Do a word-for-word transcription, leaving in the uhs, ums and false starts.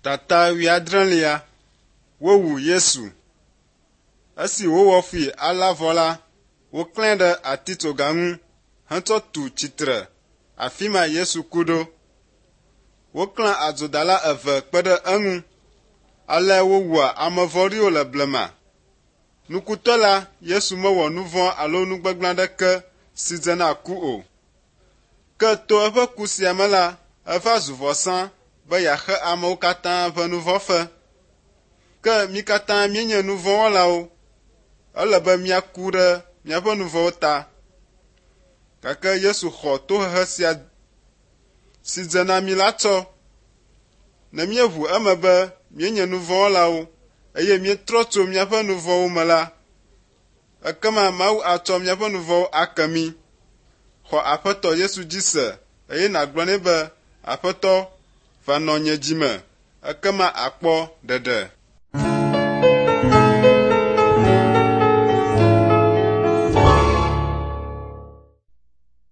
Tata wiadrelia wowu Yesu. Esi wowɔ fi alavɔ la, woklẽ ɖe atitsoga ŋu hetsɔ tu tsitre afi ma Yesu ku ɖo. Woklẽ adzodala eve kpe ɖe eŋu, ale wowua ame vɔ̃ɖiwo le blema. Nukutɔ la, Yesu mewɔ nu vɔ̃ alo nugbegblẽ aɖeke si dzena ku o. Ke to eƒe ku sia me la, eva zu vɔsa be yeaxe amewo katã ƒe nu vɔ̃ fe. Ke mi katã míenye nu vɔ̃ wɔlawo, ele be míaku ɖe míaƒe nu vɔ̃wo ta. Gake Yesu xɔ tohehe sia si dze na mi la tsɔ. Ne míeʋu eme be míenye nu vɔ̃ wɔlawo eye míetrɔ tso míaƒe nu vɔ̃wo me la, ekema Mawu atsɔ míaƒe nu vɔ̃wo ake mí. Xɔ Aƒetɔ Yesu dzi se eye nàgblɔ nɛ be, Aƒetɔ, va nɔ nye dzi me, ekema akpɔ ɖeɖe.